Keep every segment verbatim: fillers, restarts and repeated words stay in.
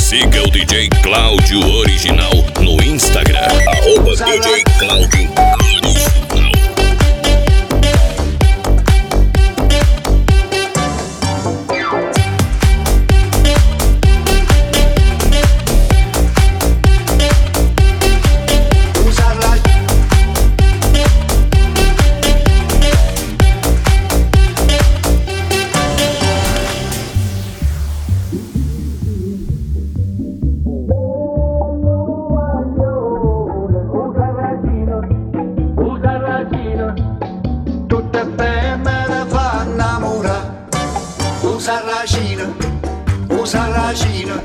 Siga o D J Cláudio Original no Instagram, arroba D J Cláudio Original. Usa ragina, usa ragina,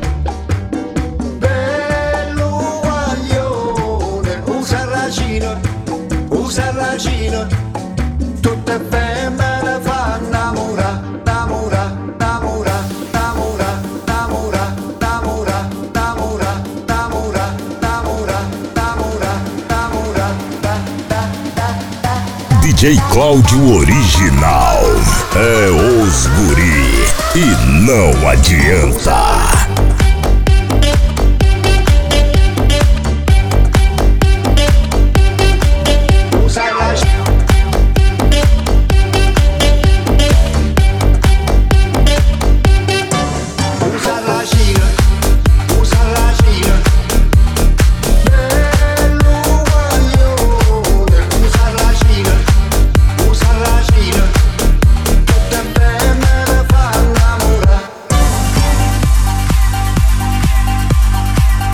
bello guaglione, usa ragina, usa ragina, tutte femmine fanno innamorare, innamorare, innamorare, innamorare, innamorare, innamorare, innamorare, innamorare, innamorare, innamorare, innamorare, da, da, da, da. D J Cláudio Original é os guri e não adianta.